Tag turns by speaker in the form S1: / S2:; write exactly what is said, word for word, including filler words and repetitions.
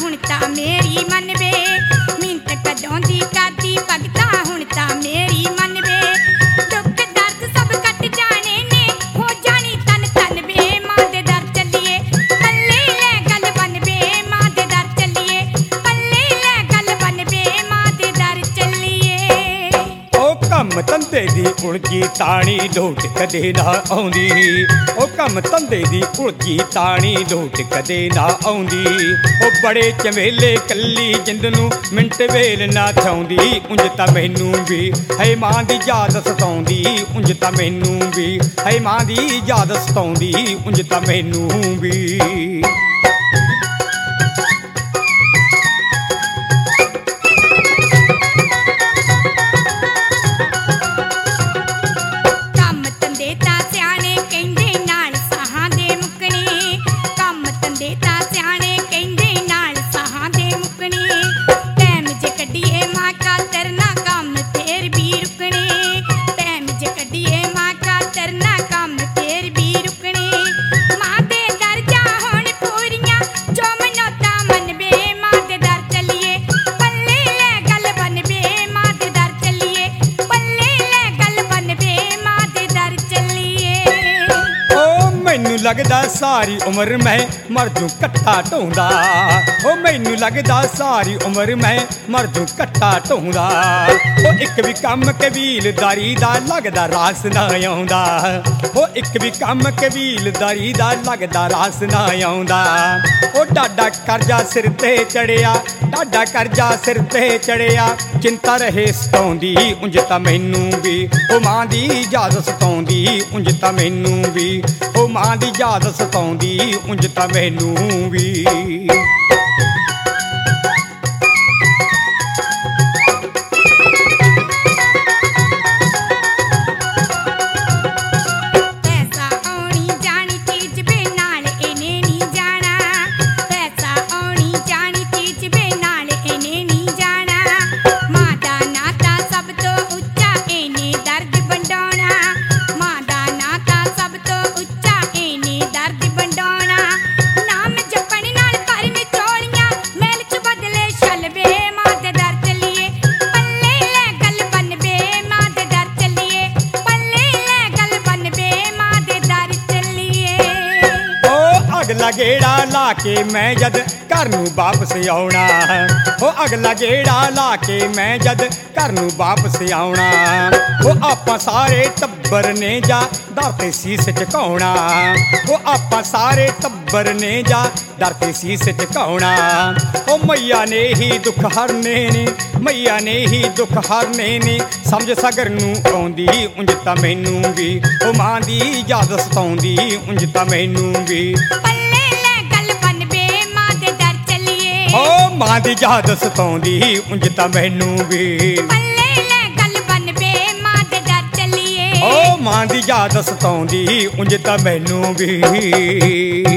S1: हुण तां मेरी मन वे मिन्नत कदों दी करदी भगता हुण तां मेरी मन वे दुख दर्द सब कट जाने ने हो जानी तन तन वे मां दे दर चलिए पल्ले ले गल बन वे मां दे दर चलिए पल्ले ले गल बन वे मां दे दर चलिए।
S2: ओ कम धंधे दी उलझी ताणी लोट कदे ना आउंदी ओ कम धंधे दी उलझी ताणी लोट कदे ना आउंदी ओ बड़े चमेले कल्ली जिंद नूं मिंट वेल ना थाउंदी उंज तां मैनूं भी है मां दी याद सताउंदी उंज तां मैनूं भी है मां दी याद सताउंदी उंज तां मैनूं भी। लगदा सारी उम्र मैं मर जूं कट्टा ढोंदा ओ मैनू लगदा सारी उम्र मैं मर जूं कट्टा ढोंदा ओ एक भी कम कबीलदारी दा लगदा रास ना आउंदा ओ एक भी कम कबीलदारी दा लगदा रास ना आउंदा ओ डाडा करजा सिर ते चढ़िया डाडा करजा सिर ते चढ़िया चिंता रहे सताउंदी उंज तां मैनू भी ओ मां दी याद सताउंदी उंज तां मैनू भी ओ मां दी याद सताउंदी उंज तां मैनूं भी। अगला गेड़ा ला के मैं जद घर नूं वापस आउणा ओ अगला गेड़ा ला के मैं जद घर नूं वापस आउणा ओ आपां सारे टब्बर ने जा दर ते सीस झुकाउणा ओ आपां सारे टब्बर ने जा दर ते सीस झुकाउणा ओ मैया ने ही दुख हरने ने मैया ने ही दुख हरने ने समझ सगर नूं आउंदी उंज तां मैनूं भी ओ मां दी याद सताउंदी उंज तां मैनूं भी। ओ मां दी याद सताउंदी उंज तां मैनूं भी
S1: पल्ले ले गल बन वे मां दे दर चलिए
S2: ओ मां दी याद सताउंदी उंज तां मैनूं भी।